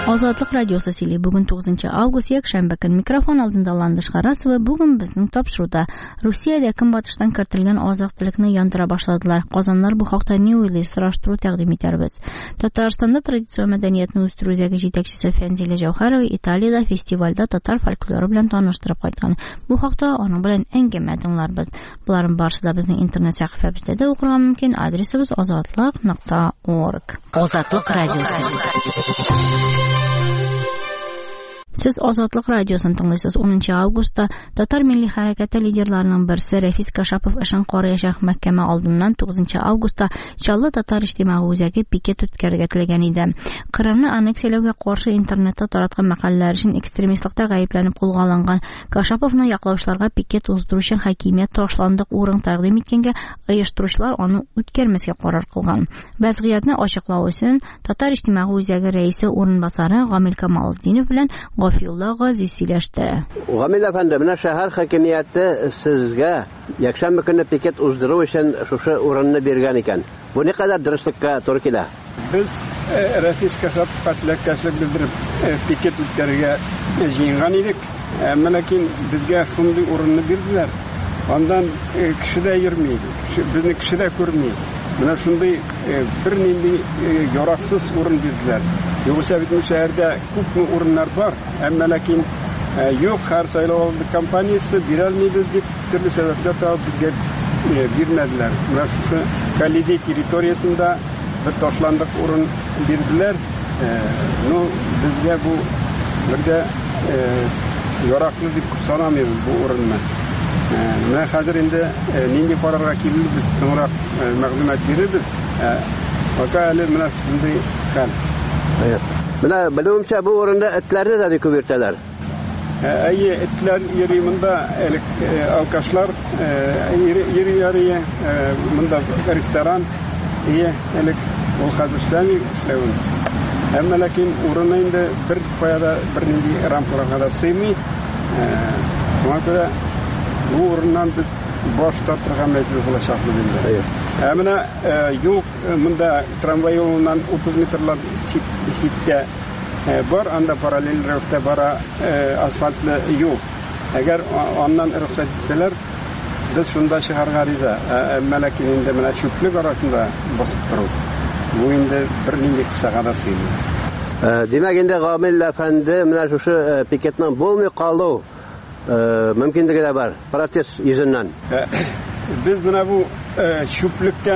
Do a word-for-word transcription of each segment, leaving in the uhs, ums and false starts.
Ozodlik radiosi sili bugun to'qqizinchi avgust yakshanba kun mikrofon oldida Landish G'arasova. Bugun bizning topshiruvda Rossiyada kunbatishdan kiritilgan oziq-tulikni yondira boshladilar. Qozonlar bu haqda Newly surashtiruv taqdim etamiz. Tataristonda traditsiya madaniyatni o'stirish yetakchisi Fenzila Javharova Italiyada festivalda tatar folklori bilan tanishtirib qaytgan. Bu haqda onun bilan angama dinlarmiz. Bularning barchasi bizning internet sahifamizda o'qish mumkin. Adresimiz ozodlik nuqta org. Ozodlik radiosi. Siz Ozodlik radiosini tinglaysiz. o'ninchi avgustda Tatar milliy harakati liderlarining birisi Rafis Kashapov ishon Qorayashaq mahkama oldidan to'qqizinchi avgustda Challo Tatar ijtimoiy o'zagi piket o'tkazilgan edi. Qrimni anneksiyaga qarshi internetda taratgan maqolalar uchun ekstremistlikda g'ayblanib qo'lga olingan Kashapovning yoqlovchilarga piket o'zdirish uchun hokimiyat toshlandiq o'rin taqdim etganga uyushtiruvchilar uni o'tkazmasga qaror qilgan. Vaziyatni ochiqlash uchun Tatar ijtimoiy o'zagi raisi o'rinbosari G'amil Kamoliddinov bilan G'ofiyulloh G'oziy silashdi. G'amil efendi, mana shahar hokimiyati sizga yakshanba kuni piket uzdiruv uchun shu o'rinni bergan ekan. Bu ne qadar durustlikka to'g'ri keladi? Biz Rafis Kashapov tilakashlik bildirib piket o'tkazishga jiyingan edik. Lekin bizga shunday o'rinni berdilar. Ondan kishida yurmaydi. Bizni kishida ko'rmaydi. Mana shunday bir nima yaroqsiz o'rin berdilar. Yo'qsa bu shaharda ko'p o'rinlar bor, ammo lekin yo'q, har saylovoldi kompaniyasi berolmaydi deb turli sabablar topib bermadilar. Mana shu Kalidey territoriyasida bir toshlandiq o'rin berdilar. No, bizga bu birda yaroqli deb so'ramaymiz bu o'rinni. Men hozir endi nega qarorga keldik, biz so'ngroq ma'lumot beramiz. Vakali mana shunday hal. Mana bilumcha bu o'rinda itlarni da ko'rtalar. Ayyi itlar yerimunda elik alkashlar yeri yeri munda restoran iyi elik o hazırlanıyor işlevin. Ama lakin o'rinda endi bir qo'yada bir nindi rampalarga sığmay. Shunga ko'ra bu o'rindan biz bosh torttirgan majbur bo'lishamiz endi. Mana yo'q, bunda tramvay yo'lidan o'ttiz metrlar chetga bor, anda paralel ravishda bora asfaltli yo'q. Agar ondan ruxsat etsalar, biz shunda shaharga ariza, ammo lekin endi mana cho'plik orasida bosib turibdi. Bu endi bir necha qisaqada siydi. Demak, endi G'amil efendi mana shu piketdan bo'lmay qoldi. Mümkünlüğü de var. Protest yüzünden. Biz buna bu şüplikten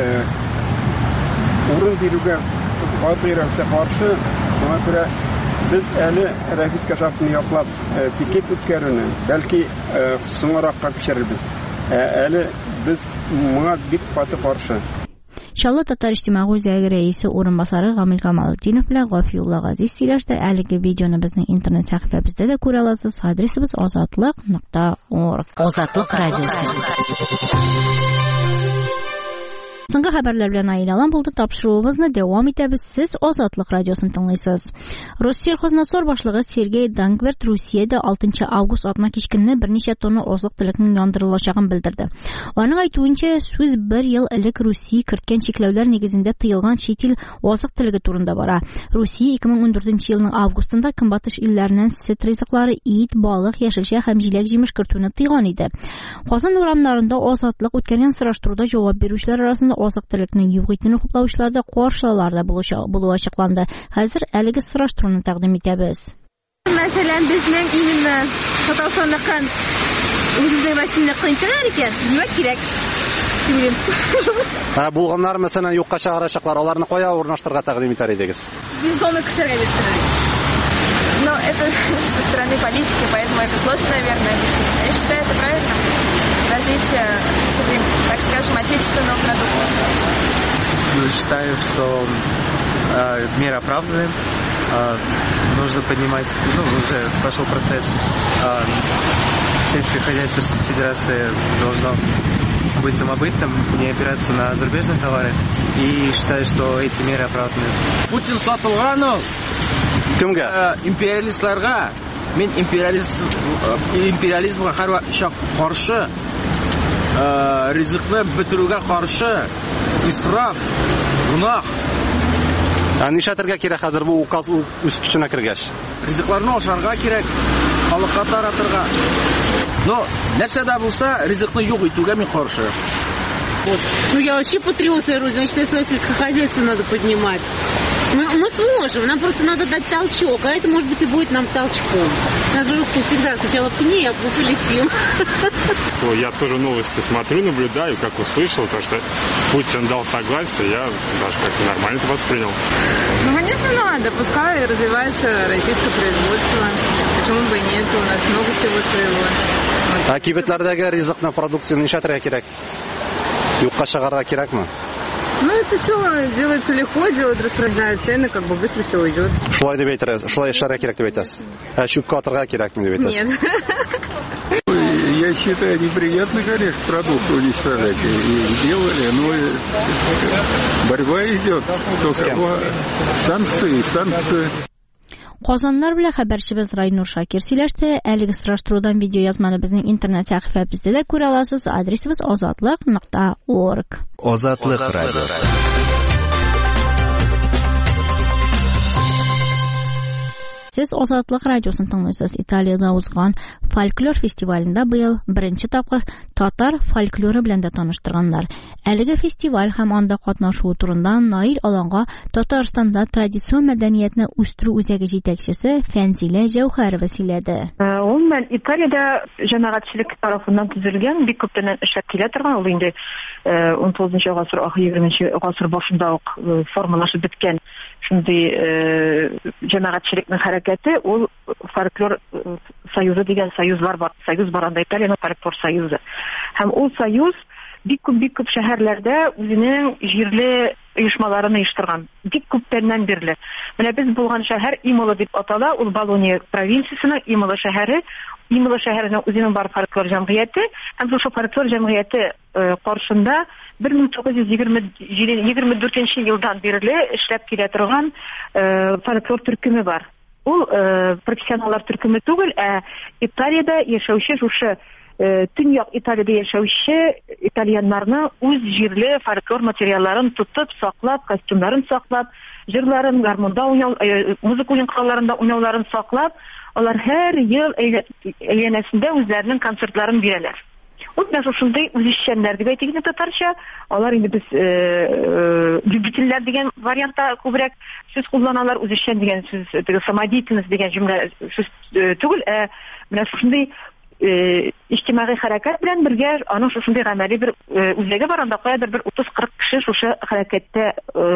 urun birüge hatırlarsa karşı buna göre biz eli Rafis Kashapov'un yoklap piket ötkerini belki sonra kapışırız. Eli biz buna bir fatı karşı. Challo Tatar ijtimoiy o'zagi raisi o'rinbosari G'amil Kamoliddinov bilan G'ofiyulloh G'oziy silashdi. Haligi videoni bizning internet sahifamizda da ko'ra olasiz. Adresimiz ozodlik nuqta org. Ozodlik radiosi. So'nggi xabarlar bilan aylanib bo'ldi. Topshiruvimizni davom etamiz. Siz Ozodlik radiosini tinglaysiz. Rossiyalxoznasor boshlig'i Sergey Dangvert Rossiyada oltinchi avgust otna kechqurun bir necha tonna oziq-tulikning yondirilishini bildirdi. Uning aytуынча, so'z bir yil ilk Rossiya kiritgan cheklovlar negizida tiyilgan chet el oziq-tuligi turida bor. Rossiya ikki ming o'n to'rtinchi yilning avgustida kunbatish illarining sit rizqlari it, baliq, yashilcha ham jiymish kirituvini tiygan edi. Qozon o'ramlarida ozodlik o'tkazgan surashtiruvda javob beruvchilar orasida oziq-tulikning yo'qligini qo'llovchilarda qo'rshalarda bo'lishi açıqlandi. Hozir haligi surashtiruvni taqdim etamiz. Masalan, bizning imonni Tataristondan o'zimizning vasillik qilsalar ekan, nima kerak? Ha, bo'lganlar masalan yo'qqa chiqarishaqlar, ularni qo'ya o'rnashtirga taqdim etar edingiz. Biz domi kutarga berdik. Но это со стороны политики, поэтому это сложно, наверное, объяснить. Я считаю, это правильно. Развитие, так скажем, отечественного продукта. Считаю, что э, меры оправданы. Э, нужно поднимать, ну, уже пошел процесс. Э, сельское хозяйство Федерации должно быть самобытным, не опираться на зарубежные товары. И считаю, что эти меры оправданы. Путин сатылганов Кімге? Империалистларға, мен империализм, империализмға қаршы, ризықны бітіруге қаршы, исраф, гунах, Нишләтергә кирәк хәзер бу указ үз көченә кергәч? Ризыкларны ашарга кирәк, халыкка таратырга. Но нәрсә дә булса, ризыкны юк итүгә мин каршы. Вот. Ну, я вообще патриот своей родины, значит, свое сельское хозяйство надо поднимать. Мы, мы сможем, нам просто надо дать толчок, а это, может быть, и будет нам толчком. Наши русские всегда сначала пни, а потом полетим. Я тоже новости смотрю, наблюдаю, как услышал, то, что Путин дал согласие, я даже как-то нормально это воспринял. Ну, конечно, надо, пускай развивается российское производство. Почему бы и нет, у нас много всего своего. Вот. А кибетләрдәге ризыкны продукцияны нишләтергә кирәк? Юкка чыгарга кирәкме? Ну, это все делается легко, делают, распространяют цены, как бы быстро все уйдет. Шулай дип әйтерсез, шулай эшләргә кирәк дип әйтәсез. Ә чүпкә атырга кирәкме дип әйтәсез? Нет. Я считаю, неприятно, конечно, продукты уничтожать. И делали, но борьба идет. Только санкции, санкции. Казаннар белән хәбәрчебез Райнур Шакир сөйләште. Әлеге сораштырудан видеоязманы безнең интернет сәхифәбездә дә күрә аласыз. Адресыбыз азатлык нокта орг. Азатлык радиосы. Сез Азатлык радиосын тыңлыйсыз. Италиядә узган фольклор фестивалендә быел беренче тапкыр татар фольклоры белән дә таныштырганнар. Әлеге фестиваль һәм анда катнашу турында Наил Аланга Татарстанда традицион мәдәниятне үстерү үзәге җитәкчесе Фәнзилә Җәүһәрова сөйләде. Гомумән Италиядә җәмәгатьчелек тарафыннан төзелгән бик күптән эшләп килә торган, ул инде он тугызынчы гасыр, егерменче гасыр башында ук формалашып беткән шундый җәмәгатьчелекнең хәрәкәте, ул фольклор союзы дигән союзлар бар, союз бар анда, Италиянең фольклор союзы. Һәм ул союз бик күп бик күп шәһәрләрдә үзенең җирле оешмаларын оештырган. Бик күптәннән бирле. Менә без булган шәһәр Имола дип атала, ул Болония провинциясенең Имола шәһәре. Имола шәһәренең үзенең бар фольклор җәмгыяте, һәм шул фольклор җәмгыяте каршында бер мең тугыз йөз егерме дүртенче елдан бирле эшләп килә торган фольклор төркеме бар. Ул профессионаллар төркеме түгел, ә Италиядә яшәүче шушы төньяк Италиядә яшәүче итальяннарның үз җирле фольклор материалларын тотып, саклап, костюмнарын саклап, җырларын, гармонда уйнау, музыка уенчыларында уйнауларын саклап, алар һәр ел әйләнәсендә үзләренең концертларын бирәләр. Ул да шушындай үзешчәннәр дип әйтик татарча, алар инде без любительләр дигән вариантта күбрәк сүз кулланалар, үзешчән дигән сүз, теге самодеятельность дигән җөмлә сүз түгел, ә менә шушындай иҗтимагый хәрәкәт белән бергә аның шушындай гамәли бер үзәге бар, анда каядыр бер утыз-кырык кеше шушы хәрәкәттә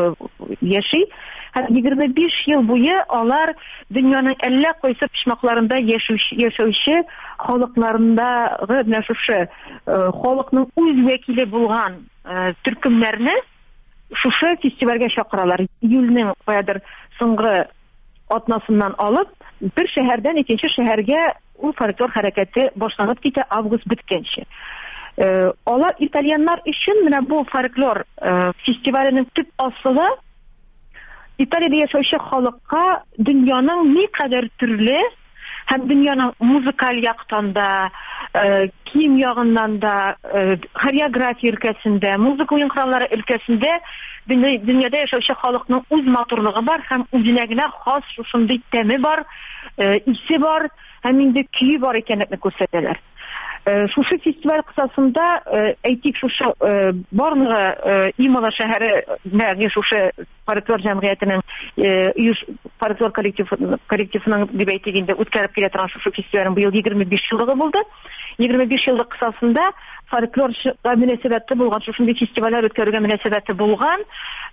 яши. Һәм егерме биш ел буе алар дөньяның әллә кайсы почмакларында яшәүче халыкларындагы менә шушы халыкның үз вәкиле булган төркемнәрне шушы фестивальгә чакыралар. Июльнең каядыр соңгы атнасыннан алып, бер шәһәрдән икенче шәһәргә ул фольклор хәрәкәте башланып китә август биткәнче. Алар итальяннар өчен менә бу фольклор фестиваленең төп асылы Италиядә яшәүче халыкка дөньяның никадәр төрле һәм дөньяның музыкаль яктан да, кием ягыннан да, хореография өлкәсендә, музыка уен кораллары өлкәсендә дөньяда яшәүче халыкның үз матурлыгы бар һәм үзенә генә хас шушындый тәме бар, исе бар һәм инде көе бар икәнлекне күрсәтәләр. Шушы фестиваль кысасында әйтик, шушы барлыгы Имола шәһәре, ягъни шушы фольклор җәмгыятенең фольклор коллективының дип әйтик инде үткәреп килә торган шушы фестивальнең быел егерме биш еллыгы булды. егерме биш еллык кысасында фольклорга мөнәсәбәте булган, шушындый фестивальләр үткәрүгә мөнәсәбәте булган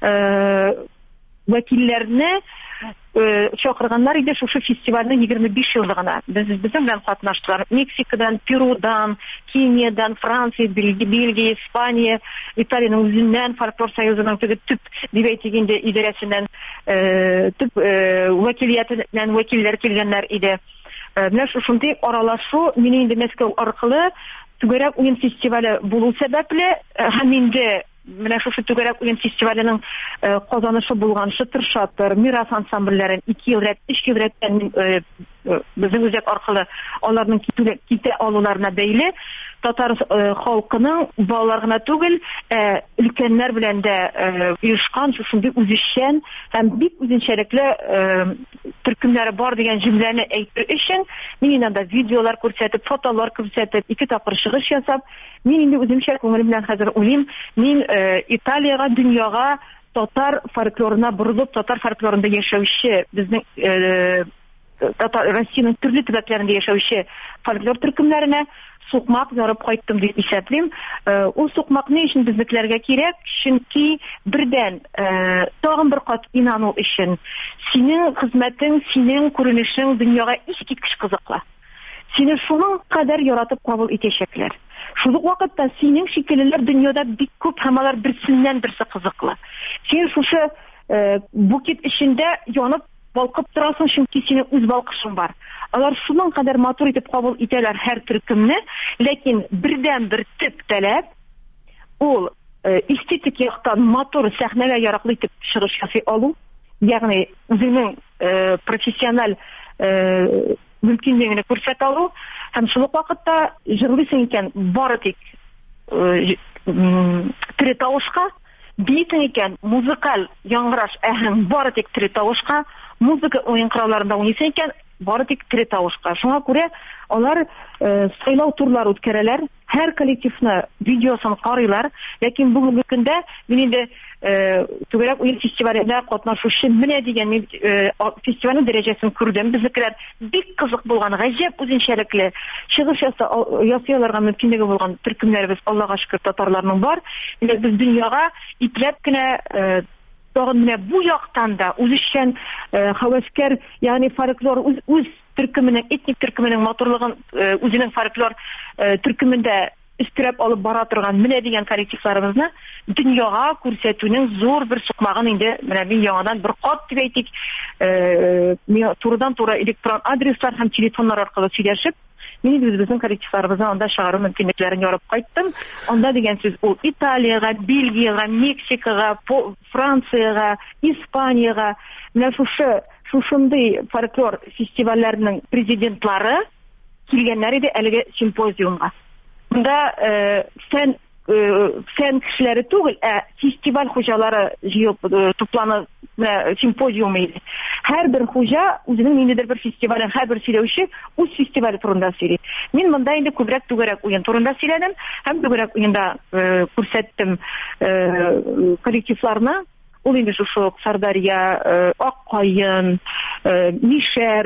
вәкилләрне чакырганнар иде шушы фестивальнең егерме биш еллыгына. Без безнең белән катнаштылар. Мексикадан, Перудан, Кениядан, Франция, Бельгия, Испания, Италиянең үзеннән, фольклор союзының төп дип әйтик инде идарәсеннән төп вәкилиятеннән вәкилләр килгәннәр иде. Менә шушындый аралашу мине инде Мәскәү аркылы түгәрәк уен фестивале булу сәбәпле һәм инде менә шушы түгәрәк уен фестиваленең казанышы булганчы тырышатыр, мирас ансамбльләрен ике ел рәт, өч ел рәттән безнең үзәк аркылы аларның китә алуларына бәйле татар халкының балалар гына түгел, өлкәннәр белән дә оешкан шушындый үзешчән һәм бик үзенчәлекле төркемнәре бар дигән җөмләне әйтер өчен мин инде видеолар күрсәтеп, фотолар күрсәтеп, ике тапкыр чыгыш ясап, мин инде үземчә күңелем белән хәзер уйлыйм, мин Италиягә, дөньяга татар фольклорына борылып, татар фольклорында яшәүче, безнең Россиянең төрле төбәкләрендә яшәүче фольклор төркемнәренә сукмак ярып кайттым дип исәплим. Ул сукмак ни өчен безнекеләргә кирәк? Чөнки бердән тагын бер кат инану өчен синең хезмәтең, синең күренешең дөньяга искиткеч кызыклы. Сине шуның кадәр яратып кабул итәчәкләр. Шул ук вакытта синең шикеллеләр дөньяда бик күп һәм алар берсеннән берсе кызыклы. Син шушы букет эчендә янып балкып торасың, чөнки синең үз балкышың бар. Алар шуның кадәр матур итеп кабул итәләр һәр төркемне, ләкин бердән бер төп таләп ул эстетик яктан матур сәхнәгә яраклы итеп чыгыш ясый алу, ягъни үзенең профессиональ мөмкинлегенә күрсәтә алу һәм шул ук вакытта җырлыйсың икән бары тик тере тавышка, бийтең икән музыкаль яңгыраш әһәң бары тик тере тавышка, музыка уен коралларында уйныйсың икән бары тик тере тавышка. Шуңа күрә алар сайлау турлары үткәрәләр, һәр коллективны видеосын карыйлар, ләкин бүгенге көндә мин инде түгәрәк уен фестивалендә катнашучы менә дигән фестивальнең дәрәҗәсен күрдем. Безнекеләр бик кызык булган, гаҗәп үзенчәлекле чыгыш ясыйларга мөмкинлеге булган төркемнәребез Аллага шөкер татарларның бар. Без дөньяга ипләп кенә тагын менә бу яктан да үзешчән хәвәскәр, ягъни фольклор үз төркеменең, этник төркеменең матурлыгын үзенең фольклор төркемендә истирап алып бара торган менә дигән коллективларыбызны дөньяга күрсәтүнең зур бер сукмагын инде менә мин яңадан бер кат дип әйтик, турыдан туры электрон адреслар һәм телефоннар аркылы сөйләшеп, мин үзебезнең коллективларыбызны анда чыгару мөмкинлекләрен ярып кайттым. Анда дигән сүз ул Италиягә, Бельгиягә, Мексикага, Франциягә, Испаниягә, менә шушы шушындый фольклор фестивальләренең президентлары килгәннәр иде әлеге симпозиумга. Монда фән фән кешеләре түгел, ә фестиваль хуҗалары җыелып тупланып симпозиум иде. Һәрбер хуҗа үзенең ниндидер бер фестивален, һәрбер сөйләүче үз фестивале турында сөйли. Мин монда инде күбрәк түгәрәк уен турында сөйләдем һәм түгәрәк уенда күрсәттем коллективларны. Ул инде шушы Сардарья, Аккаен, Мишәр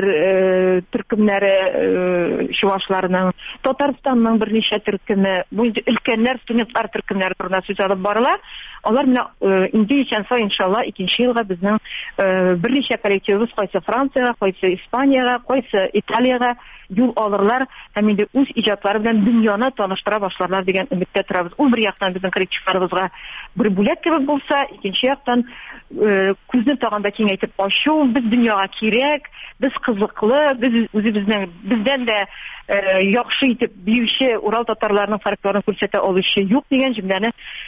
төркемнәре чуашларның, Татарстанның берничә төркеме, бу инде өлкәннәр, студентлар төркемнәре турында сүз алып барыла. Алар менә инде икәнсә иншалла икенче елга безнең берничә коллективыбыз кайсы Франциягә, кайсы Испаниягә, кайсы Италиягә юл алырлар һәм инде үз иҗатлары белән дөньяны таныштыра башларлар дигән өметтә торабыз. Ул бер яктан безнең коллективларыбызга бер бүләк кебек булса, икенче яктан күзне тагында киңәйтеп ачу, без дөньяга кирәк, без кызыклы, без үзебезнең бездән дә яхшы итеп биюче Урал татарларының фольклорын күрсәтә алучы юк дигән җөмләне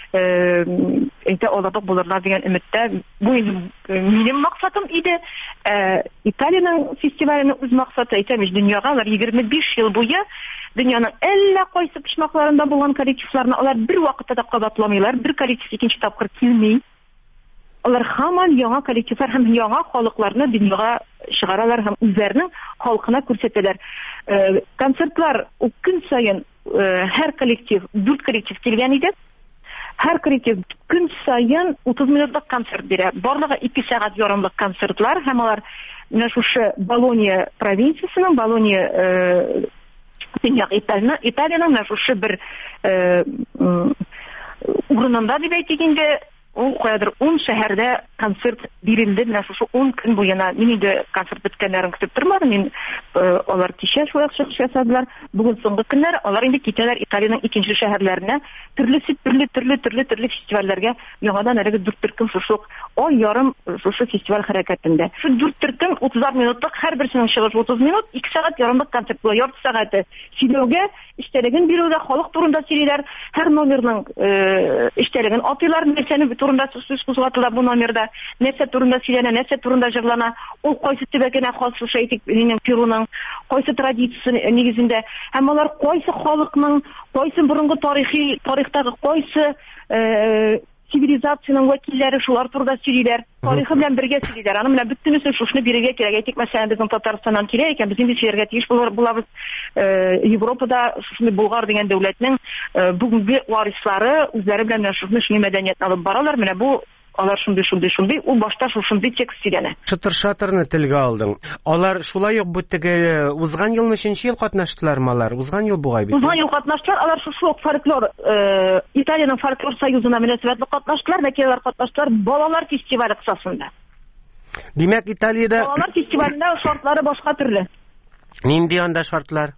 әйтә алырлык булырлар дигән өметтә. Бу минем максатым иде. Италиянең фестиваленең үз максаты әйтәм, дөньяга алар егерме биш ел буе дөньяның әллә кайсы почмакларында булган коллективларны алар бер вакытта да кабатламыйлар, бер коллектив икенче тапкыр килми. Алар һаман яңа коллективлар һәм яңа халыкларны дөньяга чыгаралар һәм үзләренең халкына күрсәтәләр. Концертлар көн саен һәр коллектив, дүрт коллектив килгән иде. Һәр коллектив көн саен утыз минутлык концерт бирә. Барлыгы ике сәгать ярымлык концертлар һәм алар менә шушы Болония провинциясенең, Болония төньяк Италиянең менә шушы бер урынында дип әйтик инде, ул каядыр ун шәһәрдә концерт бирелде. Менә шушы ун көн буена мин инде концерт беткәннәрен көтеп тормадым. Мин алар кичә шулай чыгыш ясадылар. Бүген соңгы көннәр алар инде китәләр Италиянең икенче шәһәрләренә, төрле төрле төрле төрле төрле фестивальләргә. Яңадан әлеге дүрт төркем шушы ай ярым шушы фестиваль хәрәкәтендә. Шу дүрт төркем утыз минутлык, һәрберсенең чыгышы утыз минут, ике сәгать ярымлык концерт була, ярты сәгате. Сөйләүгә, эчтәлеген бирүгә, халык турында сөйлиләр, һәр номерның эчтәлеген атыйлар, нәрсәне турында сүз кузгатыла бу номерда, нәрсә турында сөйләнә, нәрсә турында җырлана, ул кайсы төбәгенә хас шушы әйтик, минем Перуның кайсы традициясе нигезендә, һәм алар кайсы халыкның, кайсы борынгы тарихи, тарихтагы кайсы цивилизациянең вәкилләре шулар турында сөйлиләр, тарихы белән бергә сөйлиләр. Аны менә бөтенесе шушны бирергә кирәк. Әйтик, мәсәлән, безнең Татарстаннан килә икән, без инде сөйләргә тиеш булабыз. Европада шушны Болгар дигән дәүләтнең бүгенге варислары үзләре белән шушны шуны мәдәниятне алып баралар. Менә бу алар шундый шундый шундый, ул башта шушындый текст сөйләнә. Шытыр-шатырны телгә алдың. Алар шулай ук бу теге узган елны өченче ел катнаштылармы алар? Узган ел бугай бит. Узган ел катнаштылар. Алар шушы фольклор, Италиянең фольклор союзына мөнәсәбәтле катнаштылар, мәкәләр катнаштылар балалар фестивале кысасында. Димәк, Италиядә балалар фестивалендә шартлары башка төрле. Нинди анда шартлар?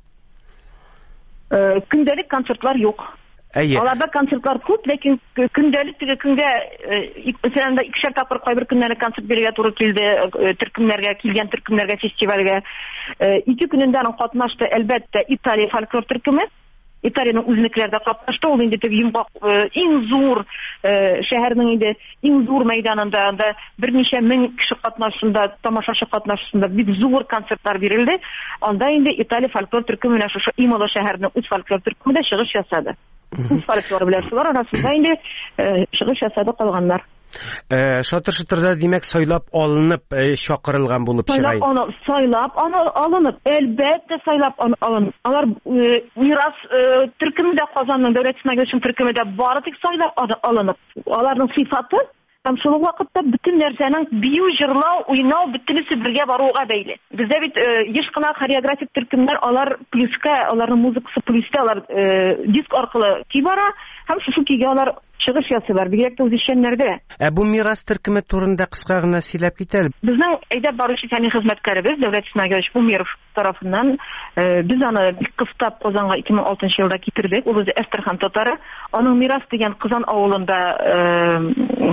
Көндәлек концертлар юк. Аларда концертлар күп, ләкин көндәлек теге көнгә мәсәлән икешәр тапкыр кайбер көннәрне концерт бирергә туры килде, төркемнәргә килгән төркемнәргә фестивальгә. Ике көнендә катнашты әлбәттә Италия фольклор төркеме. Италиянең үзенекләрдә катнашты. Ул инде теге йомгак иң зур шәһәрнең инде иң зур мәйданында анда берничә мең кеше катнашында, тамашачы катнашында бик зур концертлар бирелде. Анда инде Италия фольклор төркеме менә шушы Имало шәһәренең үз фольклор төркемендә чыгыш ясады. Үз фольклоры белән шулар арасында инде чыгыш ясады калганнар. Шатыр-шатырда димәк сайлап алынып чакырылган булып чыгай. Сайлап аны сайлап аны алынып, әлбәттә сайлап алынып. Алар мирас төркемендә Казанның дәүләт сынагычын төркемендә бары тик сайлап алынып. Аларның сыйфаты һәм шул вакытта бөтен нәрсәнең бию, җырлау, уйнау бөтенесе бергә баруга бәйле. Бездә бит еш кына хореографик төркемнәр, алар плюска, аларның музыкасы плюска, алар диск аркылы ки бара, һәм шушы кигә алар чыгыш ясыйлар, бигрәк тә үзешчәннәрдә. Ә бу мирас төркеме турында кыска гына сөйләп китәле. Безнең әйдәп баручы фәнни хезмәткәребез Дәүләт Исмәгыйлев Умеров тарафыннан без аны бик кыстап Казанга ике мең алтынчы елда китердек. Ул үзе Әстерхан татары. Аның Мирас дигән Казан авылында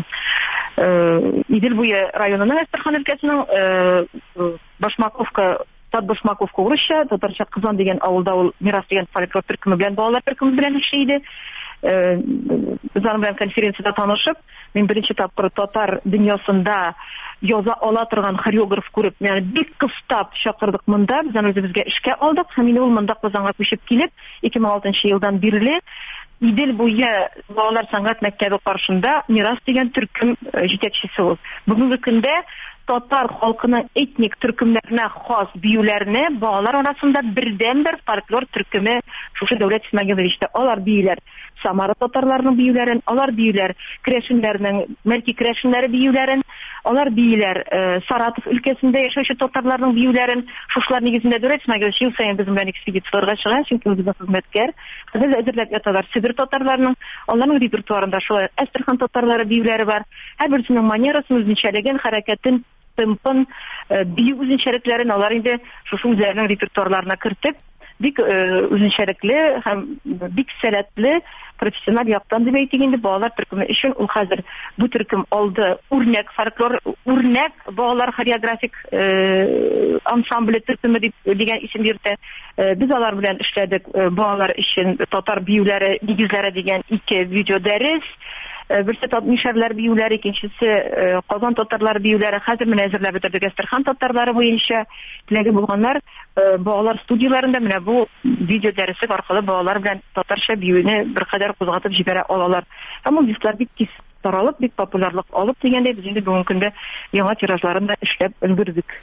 Идел буе районының Әстерхан өлкәсенең Башмаковка, Тат Башмаковка урысча, татарча Казан дигән авылда ул Мирас дигән фольклор төркеме белән, балалар төркеме белән эшли иде. Без аның белән конференцияда танышып, мин беренче тапкыр татар дөньясында яза ала торган хореограф күреп, ягъни бик кыстап чакырдык монда, без аны үзебезгә эшкә алдык. Һәм инде ул монда Казанга күчеп килеп, ике мең алтынчы елдан бирле Идел буе балалар сәнгать мәктәбе каршында Мирас дигән төркем җитәкчесе ул. Бүгенге көндә татар халкының этник төркемнәренә хас биюләрне балалар арасында бердән-бер фольклор төркеме шушы Дәүләт Исмәгыйлевичтә алар биюләр. Самара татарларының биюләрен, алар биюләр, Крәшеннәрнең Мәрки Крәшеннәре биюләрен, алар биюләр, Саратов өлкәсендә яшәүче татарларның биюләрен, шушлар нигезендә Дәүләт Исмәгыйлевич ел саен безнең белән экспедицияларга чыга, чөнки ул безнең хезмәткәр. Хәзер әзерләп яталар Себер татарларының, аларның репертуарында шулай Әстерхан татарлары биюләре бар. Һәрберсенең манерасын, үзенчәлеген, хәрәкәтен, темпын, бию үзенчәлекләрен алар инде шушы үзләренең репертуарларына кертеп, бик үзенчәлекле һәм бик сәләтле профессиональ яктан дип әйтик инде балалар төркеме өчен ул хәзер бу төркем алды үрнәк фольклор, үрнәк балалар хореографик ансамбле төркеме дигән исем йөртә. Без алар белән эшләдек балалар өчен татар биюләре, нигезләре дигән ике видео дәрес. Берсе Мишәрләр биюләре, икенчесе Казан татарлары биюләре. Хәзер менә әзерләп бетердек Әстерхан татарлары буенча. Теләге булганнар балалар студияларында менә бу видео дәреслек аркылы балалар белән татарча биюне беркадәр кузгатып җибәрә алалар. Һәм ул дисклар бик тиз таралып, бик популярлык алып дигәндәй, без инде бүгенге көндә яңа тиражларын да эшләп өлгердек.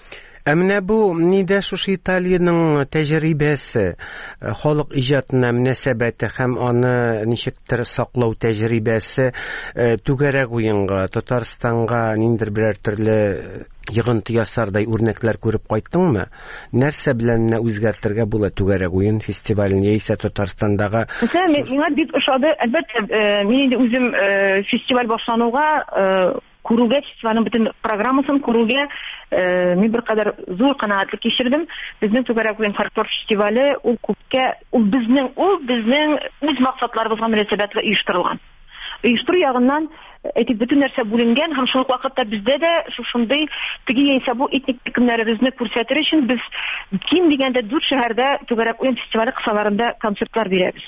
Ә менә бу нидә шушы Италиянең тәҗрибәсе, халык иҗатына мөнәсәбәте һәм аны ничектер саклау тәҗрибәсе түгәрәк уенга, Татарстанга ниндер берәр төрле йогынты ясардай үрнәкләр күреп кайттыңмы? Нәрсә белән үзгәртергә була түгәрәк уен фестивален яисә Татарстандагы? Миңа бик ошады. Әлбәттә, мин инде үзем фестиваль башлануга күрүгә, фестивальнең бөтен программасын күрүгә мин беркадәр зур канәгатьлек кичердем. Безнең түгәрәк уен фольклор фестивале ул күпкә ул безнең ул безнең үз максатларыбызга мөнәсәбәтле оештырылган. Оештыру ягыннан әйтик бөтен нәрсә бүленгән һәм шул ук вакытта бездә дә шушындый теге яисә бу этник төркемнәребезне күрсәтер өчен без ким дигәндә дүрт шәһәрдә түгәрәк уен фестивале кысаларында концертлар бирәбез.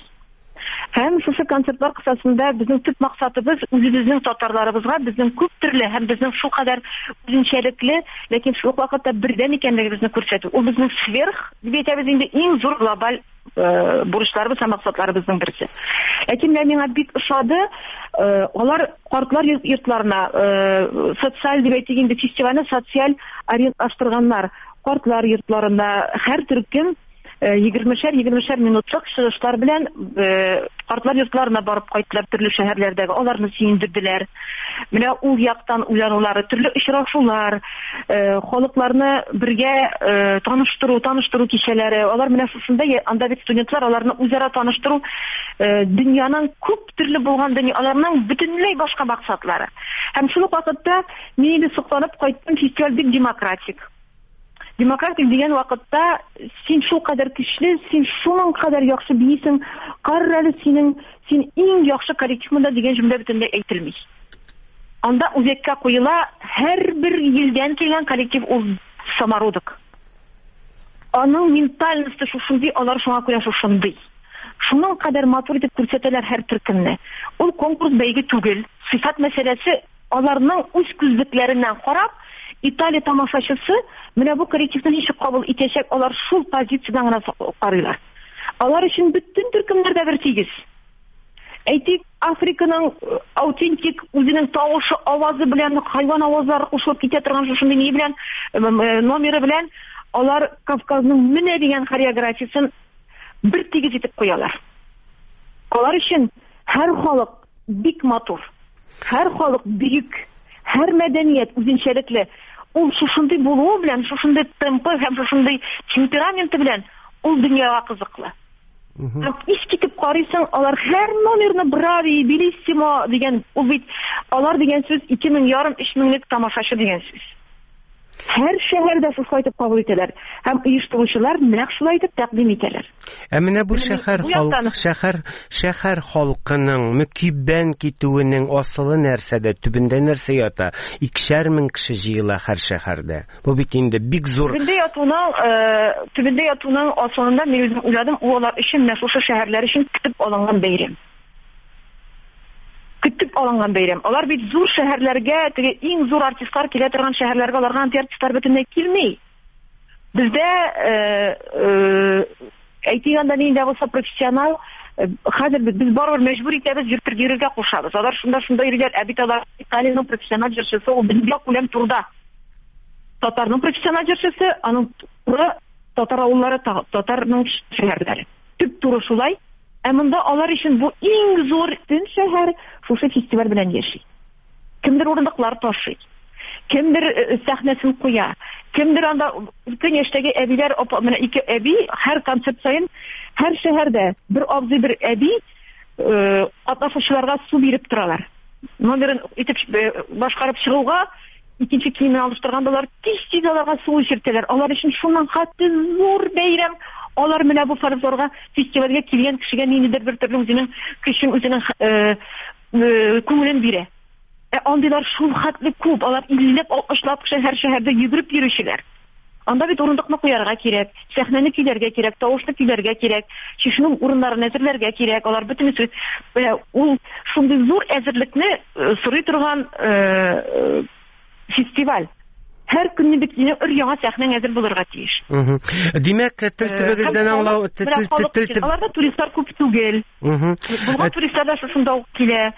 Һәм шушы концертлар кысасында безнең төп максатыбыз үзебезнең татарларыбызга безнең күп төрле һәм безнең шулкадәр үзенчәлекле, ләкин шул ук вакытта бердәм икәнлегебезне күрсәтү. Ул безнең сверх, дип әйтәбез инде, иң зур глобаль бурычларыбыз һәм максатларыбызның берсе. Ләкин миңа бик ошады, алар картлар йортларына, социаль дип әйтик инде, фестивальне социаль ориенташтырганнар. Картлар йортларында һәр төркем егермешәр-егермешәр минутлык чыгышлар белән картлар йортларына барып кайттылар төрле шәһәрләрдәге. Аларны сөендерделәр. Менә ул яктан уйланулары, төрле очрашулар, халыкларны бергә таныштыру, таныштыру кичәләре. Алар менә шушында анда бит студентлар аларны үзара таныштыру, дөньяның күп төрле булган дөньяларның бөтенләй башка максатлары. Һәм шул вакытта мин инде сокланып кайттым, фестиваль бик демократик. Демократик дигән вакытта син шул кадәр көчле, син шуның кадәр яхшы бисең, карар әле синең, син иң яхшы коллективында дигән җөмлә бөтенләй әйтелми. Анда үзәккә куела һәрбер илдән килгән коллектив ул самородок. Аның ментальности шушындый, алар шуңа күрә шушындый. Шуның кадәр матур итеп күрсәтәләр һәр төркемне. Ул конкурс бәйге түгел, сыйфат мәсьәләсе. Аларның үз күзлекләреннән карап, Италия тамашачысы менә бу коллективны ничек кабул итәчәк, алар шул позициядән гына карыйлар. Алар өчен бөтен төркемнәрдә бер тигез. Әйтик, Африканың аутентик үзенең тавышы, авазы белән, хайван авазлары кушылып китә торган шушындый ни белән, номеры белән алар Кавказның менә дигән хореографиясын бер тигез итеп куялар. Алар өчен һәр халык бик матур, һәр халык бөек, һәр мәдәният үзенчәлекле. Ул шушындый булуы белән, шушындый темпы һәм шушындый темпераменты белән ул дөньяга кызыклы. Ис китеп карыйсың, алар һәр номерны брави, белиссимо дигән, ул бит алар дигән сүз ике мең ярым өч меңлек тамашачы дигән сүз. Һәр шәһәрдә шулай итеп кабул итәләр һәм оештыручылар нәкъ шулай итеп тәкъдим итәләр. Ә менә бу шәһәр халкы, шәһәр шәһәр халкының мөкиббән китүенең асылы нәрсәдә, төбендә нәрсә ята? Икешәр мең кеше җыела һәр шәһәрдә. Бу бит инде бик зур. Төбендә ятуның, төбендә ятуның асылында мин үзем уйладым, ул алар өчен менә шушы шәһәрләр өчен көтеп алынган бәйрәм. Көтеп алынган бәйрәм. Алар бит зур шәһәрләргә, теге иң зур артистлар килә торган шәһәрләргә аларга артистлар бөтенләй килми. Бездә әйтик анда нинди булса профессионал, хәзер без барыбер мәҗбүр итәбез, йөртер йөрергә кушабыз. Алар шунда шунда йөриләр, ә бит алар Италиянең профессионал җырчысы, ул безгә күләм турда. Татарның профессионал җырчысы, аның туры татар авыллары, татарның шәһәрләре. Төп туры шулай. Ә монда алар өчен бу иң зур төн шәһәр шушы фестиваль белән яши. Кемдер урындыклар ташый, кемдер сәхнәсен куя, кемдер анда өлкән яшьтәге әбиләр, менә ике әби һәр концерт саен һәр шәһәрдә бер абзый, бер әби катнашучыларга су биреп торалар. Номерын итеп башкарып чыгуга икенче киемен алыштырган булар, тиз-тиз аларга су ичертәләр. Алар өчен шуннан хәтта зур бәйрәм. Алар менә бу фарзорга фестивальгә килгән кешегә ниндидер бер төрле үзенең көчен, үзенең күңелен бирә. Ә андыйлар шул хәтле күп, алар илле алтмышлап кеше һәр шәһәрдә йөгереп йөрүчеләр. Анда бит урындыкны куярга кирәк, сәхнәне көйләргә кирәк, тавышны көйләргә кирәк, шишнең урыннарын әзерләргә кирәк. Алар бөтенесе ул шундый зур әзерлекне сорый торган фестиваль. Һәр көнне бит өр-яңа сәхнәң әзер булырга тиеш. Димәк, тел төбегездән аңлау, тел аларда туристлар күп түгел. Булган туристлар да шунда ук килә.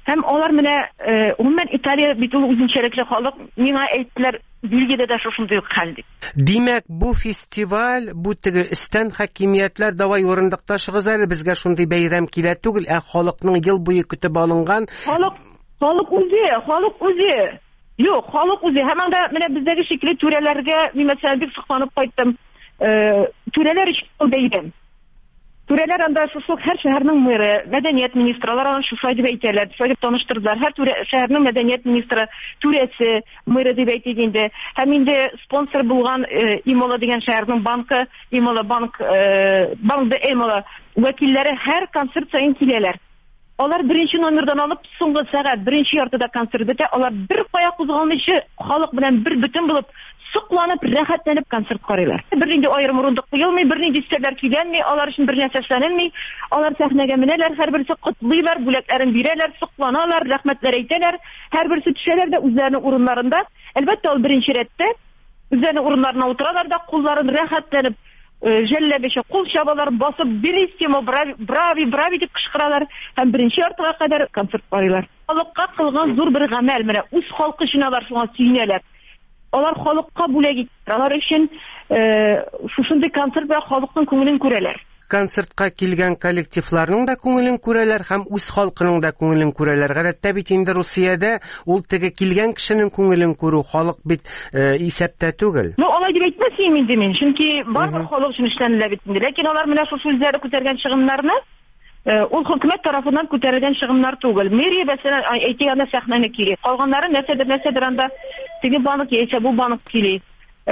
Һәм алар менә гомумән Италия бит ул үзенчәлекле халык, миңа әйттеләр, Бельгиядә дә шушындый ук хәл дип. Димәк, бу фестиваль, бу теге өстән хакимиятләр давай урындыкташыгыз әле, безгә шундый бәйрәм килә түгел, ә халыкның ел буе көтеп алынган халык, халык үзе, халык үзе. Юк, халык үзе. Һәм анда менә бездәге шикелле түрәләргә мин мәсәлән бик сокланып кайттым. Түрәләр өчен бәйрәм. Түрәләр анда шушы һәр шәһәрнең мэры, мәдәният министры, алар аны шушы дип әйтәләр, шушы дип таныштырдылар. Һәр түрә шәһәрнең мәдәният министры, түрәсе, мэры дип әйтик инде. Һәм инде спонсор булган Имола дигән шәһәрнең банкы, Имола банк, банк де Имола вәкилләре һәр концерт саен киләләр. Алар беренче номердан алып, соңгы сәгать, беренче яртыда концерт бетә, алар бер кая кузгалмыйча, халык белән бер бөтен булып, сукланып, рәхәтләнеп концерт карыйлар. Бернинди аерым урындык куелмый, бернинди стәрләр килгәнми, алар өчен бер нәрсә эшләнелми, алар сәхнәгә менәләр, һәрберсе котлыйлар, бүләкләрен бирәләр, сукланалар, рәхмәтләр әйтәләр, һәрберсе төшәләр дә үзләренең урыннарында. Әлбәттә, ул беренче рәттә үзләренең урыннарына утыралар да, кулларын рәхәтләнеп жәлләбешә кул чабалар, басып беристимо брави брави брави дип кычкыралар һәм беренче яртыга кадәр концерт карыйлар. Халыкка кылган зур бер гамәл, менә үз халкы өчен алар шуңа сөенәләр. Алар халыкка бүләк итәләр. Алар өчен шушындый концерт белән халыкның күңелен күрәләр. Концертка килгән коллективларның да күңелен күрәләр һәм үз халкының да күңелен күрәләр. Гадәттә бит инде Русиядә ул теге килгән кешенең күңелен күрү халык бит исәптә түгел. Ну, алай дип әйтмәсем инде мин, чөнки барбыр халык өчен эшләнелә бит инде. Ләкин алар менә шушы үзләре күтәргән чыгымнарны ул хөкүмәт тарафыннан күтәрелгән чыгымнар түгел. Мэрия мәсәлән әйтик анда сәхнәне кили. Калганнары нәрсәдер нәрсәдер анда теге банк яисә бу банк кили.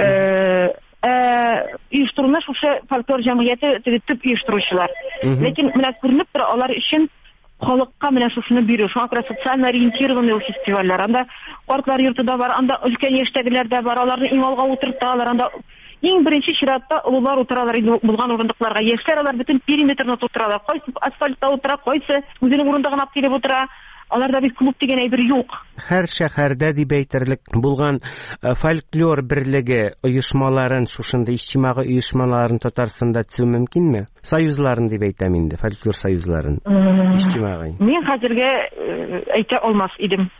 Оештыруны шушы фольклор җәмгыяте төп оештыручылар. Ләкин менә күренеп тора, алар өчен халыкка менә шушыны бирү. Шуңа күрә социально ориентированный фестивальләр. Анда картлар йорты да бар, анда өлкән яшьтәгеләр дә бар, аларны иң алга утырталар, анда иң беренче чиратта уллар утыралар инде булган урындыкларга. Яшьләр алар бөтен периметрны тутыралар. Кайсы асфальтта утыра, кайсы үзенең урындыгын алып килеп утыра. Аларда бит клуб дигән әйбер юк. Һәр шәһәрдә дип әйтерлек булган фольклор берлеге оешмаларын, шушында иҗтимагый оешмаларын Татарстанда төзү мөмкинме? Союзларын дип әйтәм инде, фольклор союзларын. Иҗтимагый. Мин хәзергә әйтә алмас идем.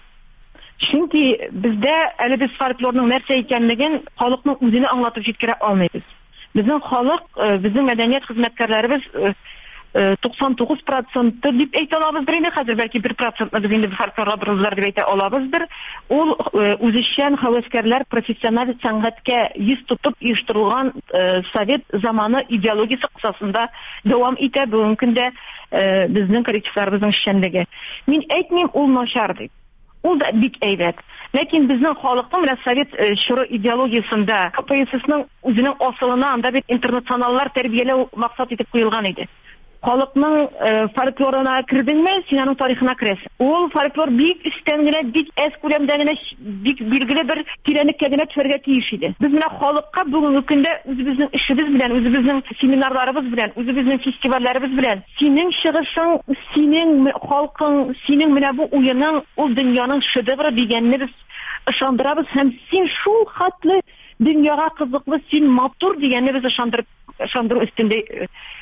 Чөнки бездә әле без фольклорның нәрсә икәнлеген халыкның үзенә аңлатып җиткерә алмыйбыз. Безнең халык, безнең мәдәният хезмәткәрләребез туксан тугыз процент дип әйтә алабыз инде, хәзер бәлки бер процент без инде фольклорга бирүзләр дип әйтә алабыздыр. Ул үзешчән хәвәскәрләр профессиональ сәнгатькә йөз тотып оештырылган совет заманы идеологиясе кысасында дәвам итә. Бүгенге көндә безнең коллективларыбызның эшчәнлеге. Мин әйтмим ул начар дип. Ул да бик әйбәт. Ләкин безнең халыкның менә совет чоры идеологиясендә КПССның үзенең асылына анда бит интернационаллар тәрбияләү максат итеп куелган иде. Халыкның фольклорына кирдеңме, син аның тарихына керәсең. Ул фольклор бик истән генә, бик әз күләмдә генә, бик билгеле бер тирәнлеккә генә төшәргә тиеш иде. Без менә халыкка бүгенге көндә үзебезнең эшебез белән, үзебезнең семинарларыбыз белән, үзебезнең фестивальләребез белән, синең чыгышың, синең халкың, синең менә бу уеның ул дөньяның шедевры дигәнне без ышандырабыз һәм син шул хәтле дөньяга кызыклы, син матур дигәнне без ышандырып, ышандыру өстендә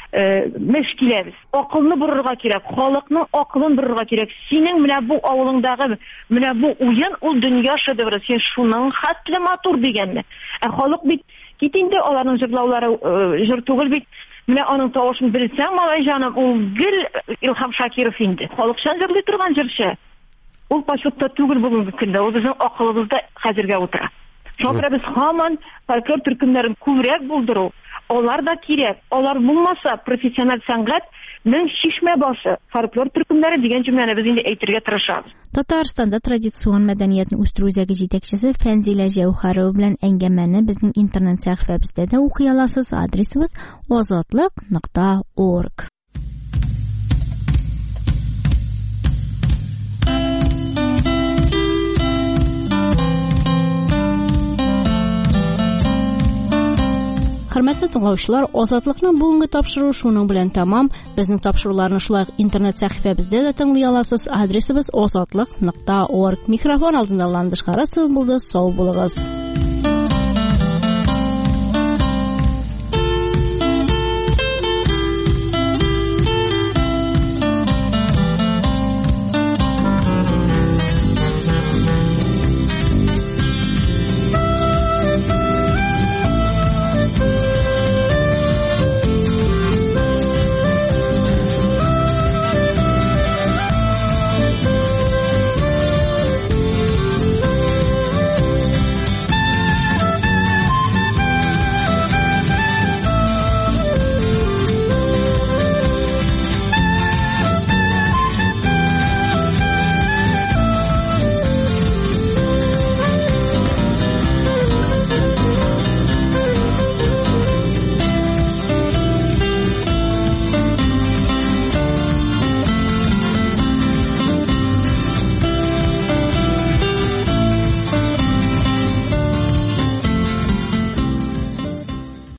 мәш киләбез. Акылны борырга кирәк, халыкның акылын борырга кирәк. Синең менә бу авылыңдагы, менә бу уен ул дөнья шедевры, син шуның хәтле матур дигәнне. Ә халык бит кит инде аларның җырлаулары җыр түгел бит. Менә аның тавышын белсәң, малай җаным, ул гел Илһам Шакиров инде. Халыкчан җырлый торган җырчы. Ул пачутта түгел бүгенге көндә, ул безнең акылыбызда хәзергә утыра. Шуңа без һаман фольклор төркемнәрен күбрәк булдыру, алар да кирәк. Алар булмаса, профессиональ сәнгать мең чишмә башы, фольклор төркемнәре дигән җөмләне без инде әйтергә тырышабыз. Татарстанда традицион мәдәниятне үстерү үзәге җитәкчесе Фәнзилә Җәүһәрова белән әңгәмәне безнең интернет сәхифәбездә дә укый аласыз. Адресыбыз азатлык нокта орг. Хөрмәтле тыңлаучылар, Азатлыкның бүгенге тапшыруы шуның белән тәмам. Безнең тапшыруларны шулай интернет сәхифәбездә дә тыңлый аласыз. Адресыбыз азатлык нокта орг. Микрофон алдында Ландыш Харысова булды. Сау булыгыз.